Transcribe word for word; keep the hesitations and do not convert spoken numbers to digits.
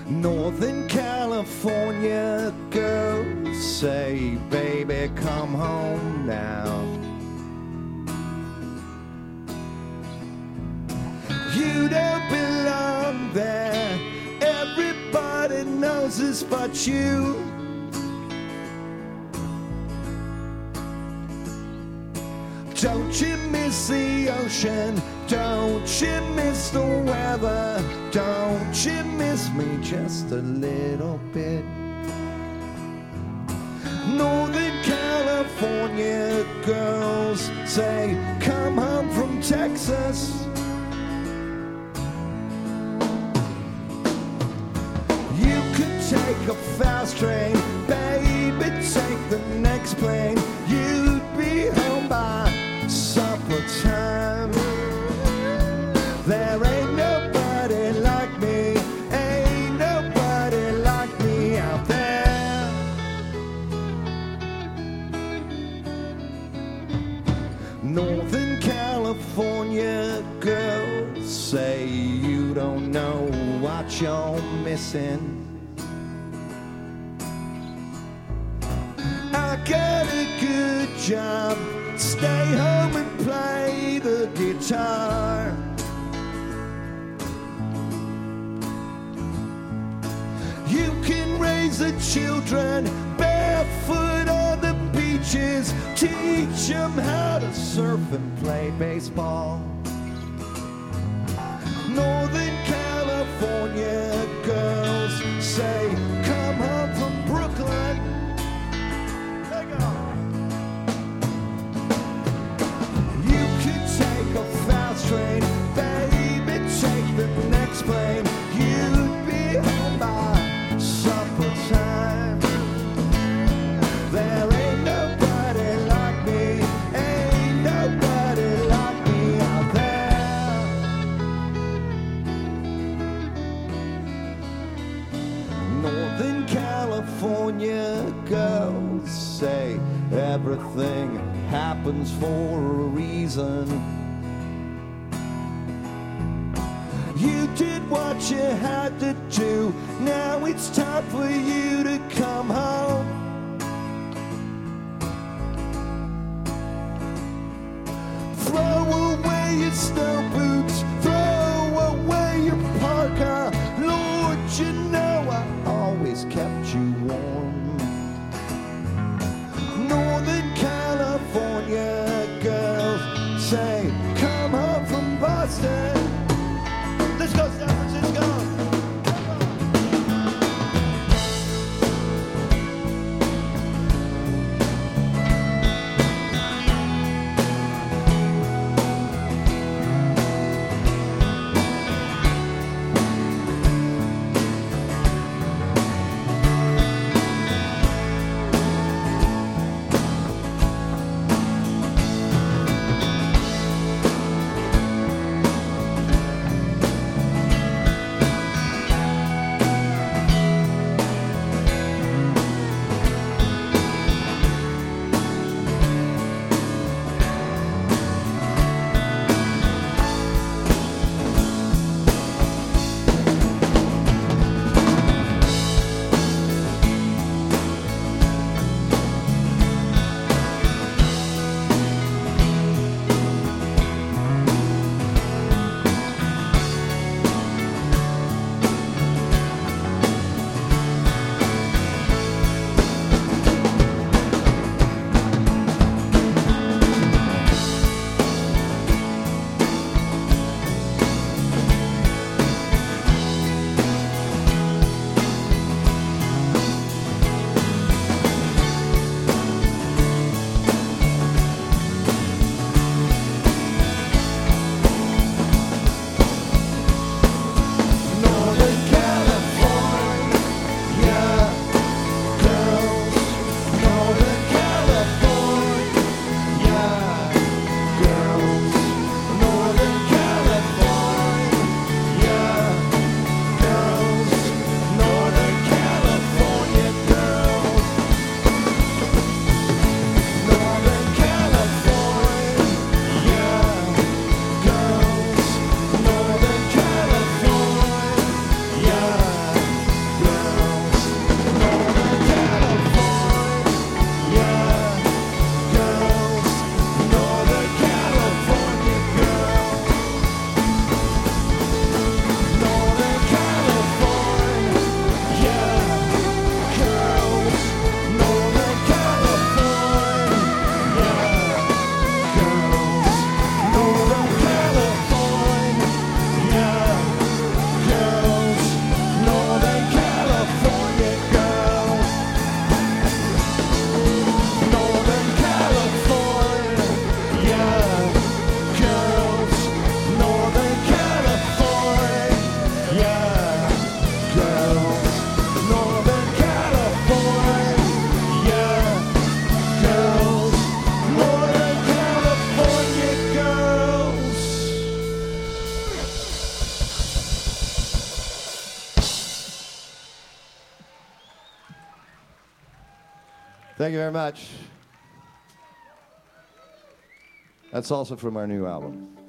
Northern California girls say, baby, come home now. You don't belong there. Everybody knows this but you. Don't you miss the ocean? Don't you miss the weather? Don't you miss me just a little bit? Northern California girls say, come home from Texas. You could take a fast train, baby, take the next plane. You'd be home by supper time. There ain't nobody like me, ain't nobody like me out there. Northern California girls say you don't know what you're missing. I got a good job, stay home and play the guitar. You can raise the children barefoot on the beaches, teach them how to surf and play baseball. Northern California girls say, come home from Brooklyn. Train, baby, take the next plane. You'd be home by supper time. There ain't nobody like me, ain't nobody like me out there. Northern California girls say everything happens for a reason. You did what you had to do. Now it's time for you to come home. Throw away your snow boots, throw away your parka. Lord, you know I always kept you warm. Northern California girls say, come home from Boston. Let's go, San Francisco. Thank you very much. That's also from our new album.